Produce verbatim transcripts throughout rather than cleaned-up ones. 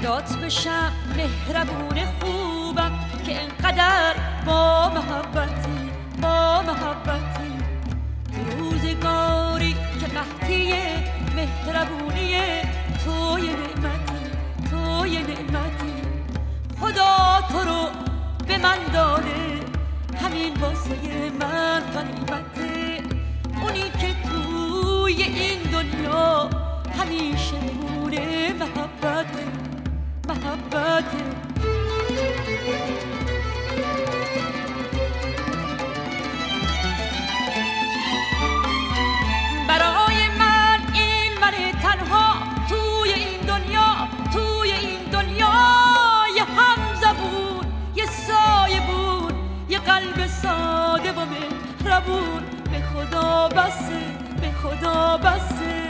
فدات بشم مهربون خوبم که انقدر با محبتی با محبتی روزگاری که قحطی مهربونی توی نعمتی توی نعمتی خدا تو رو به من داده همین واسه من غنیمته اونی که توی این دنیا همیشه مونه محبته محبته برای من این من تنها توی این دنیا توی این دنیا یه همزبون یه سایه بود یه قلب ساده و مهربون به خدا بسه به خدا بسه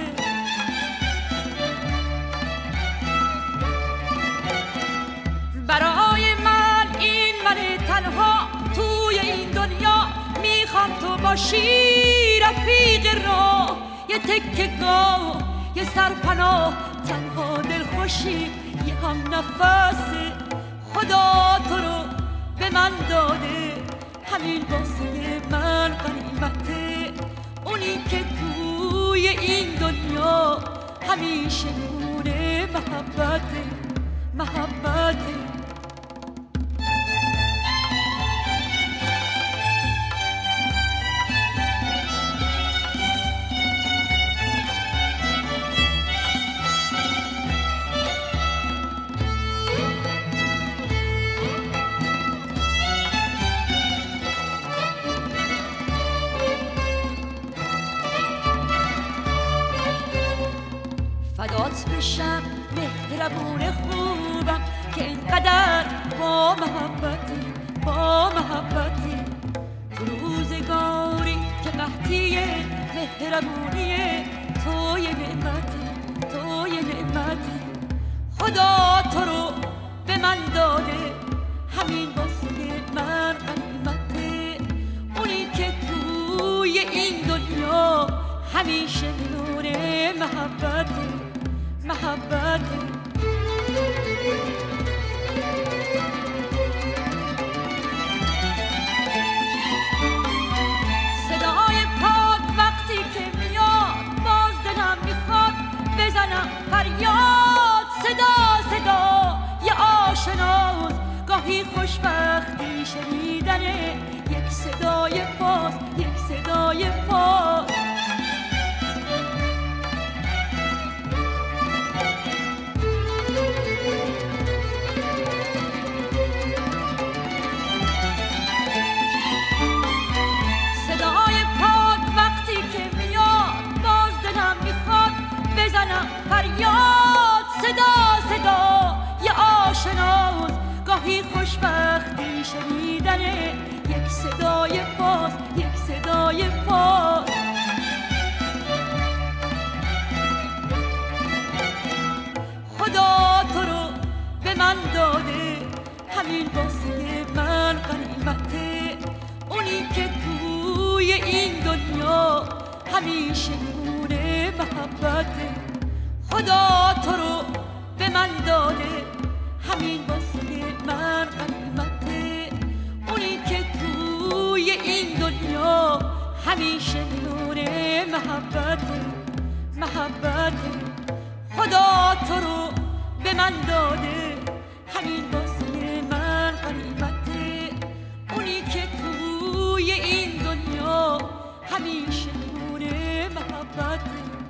برای من این من تنها توی این دنیا میخوام تو باشی رفیق راه یه تکه گاه یه سرپناه تنها دلخوشی یه هم نفس خدا تو رو به من داده همین واسه من غنیمته اونی که توی این دنیا همیشه مونه محبته محبته فدات بشم مهربون خوبم که اینقدر با محبتی با محبتی تو روزگاری که قحطی مهربونی توی نعمتی توی نعمتی خدا تو رو به من داده همین واسه من غنیمته اونی که توی این دنیا همیشه نور محبته محبته صدای پاد وقتی که میاد باز دلم میخواد بزنم فریاد صدا صدا یه آشناست گاهی خوشبختی شنیدنه یک صدای پاس یک صدای پاس فریاد صدا صدا یه آشناست گاهی خوشبختی شنیدنه یک صدای پاس یک صدای پاس خدا تو رو به من داده همین واسه من غنیمته اونی که توی این دنیا همیشه مونه محبته خدا تو رو به من داده همین واسه من غنیمته اونی که توی این دنیا همیشه نور محبته محبته خدا تو رو به من داده همین واسه من غنیمته اونی که توی این دنیا همیشه نور محبته